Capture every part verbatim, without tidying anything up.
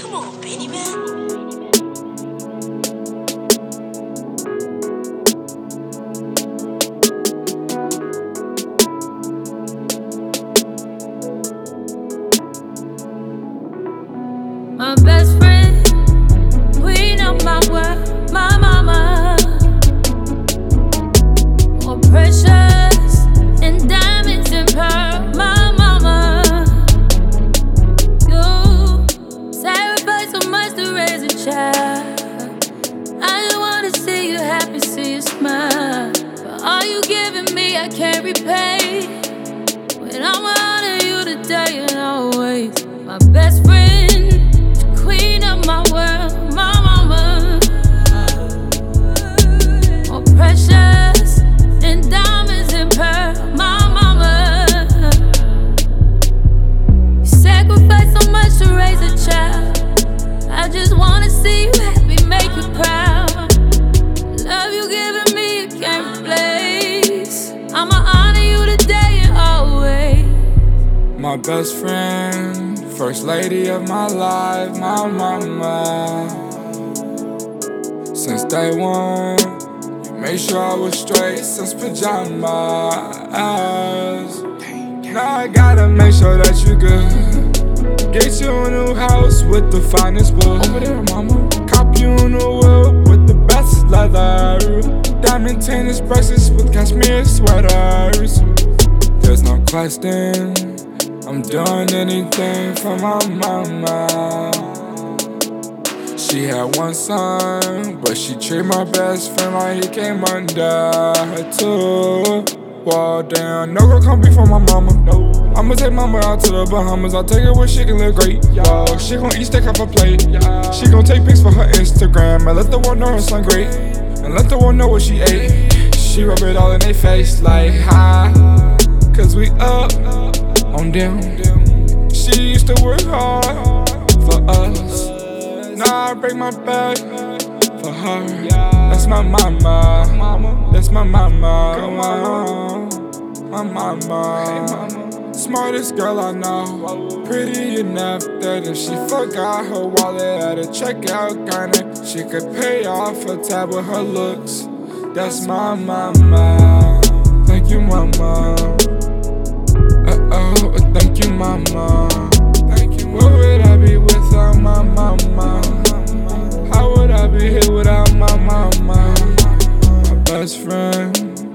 Come on, Benny Man. My best friend, queen of my world, my mama. More precious than diamonds and pearls, my mama. You sacrificed so much to raise a child. I just wanna see you happy, see you smile. For all you giving me, I can't repay. When I'ma honor you today and always. My best friend, queen of my world, my mama. More precious than diamonds and pearls, my mama. You sacrificed so much to raise a child. I just wanna see you happy, make you proud. Love you giving me, you can't replace. I'ma honor you today and always. My best friend, first lady of my life, my mama. Since day one, you made sure I was straight since pajamas. Now I gotta make sure that you good. Get you a new house with the finest wood. Over there, mama. Cop you a new whip with the best leather. Diamond tennis bracelets with cashmere sweaters. There's no question, I'm doing anything for my mama. She had one son, but she treated my best friend like he came under her too. Well, damn, no girl come before my mama. No, I'ma take mama out to the Bahamas. I'll take her where she can live great. Yo, she gon' eat steak off her plate. She gon' take pics for her Instagram and let the world know her son great. And let the world know what she ate. She rub it all in their face like hi, cause we up on them. She used to work hard for us. Now I break my back for her. That's my mama. That's my mama. My mama. Smartest girl I know. Pretty enough that if she forgot her wallet at a checkout counter, she could pay off her tab with her looks. That's my mama. Thank you, mama. Uh-oh, thank you, mama. Thank you. Where would I be without my mama? How would I be here without my mama? My best friend,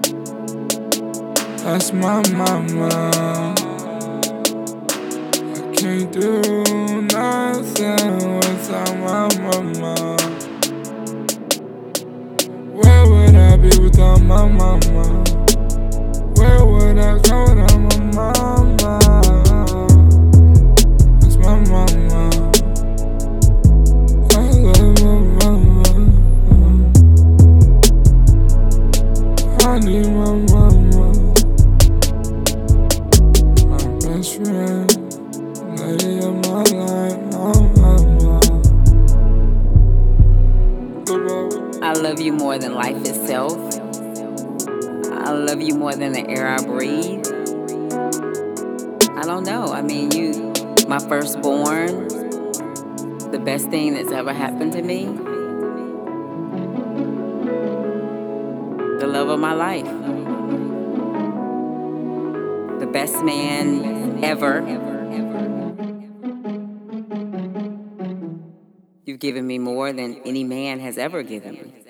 that's my mama. I can't do nothing without my mama. Where would I be without my mama? Where would I go without my mama? It's my mama. I love my mama. I need my mama. My best friend, lady of my life, my mama. I love you more than life itself. I love you more than the air I breathe. I don't know. I mean, you, my firstborn, the best thing that's ever happened to me, the love of my life, the best man ever. You've given me more than any man has ever given me.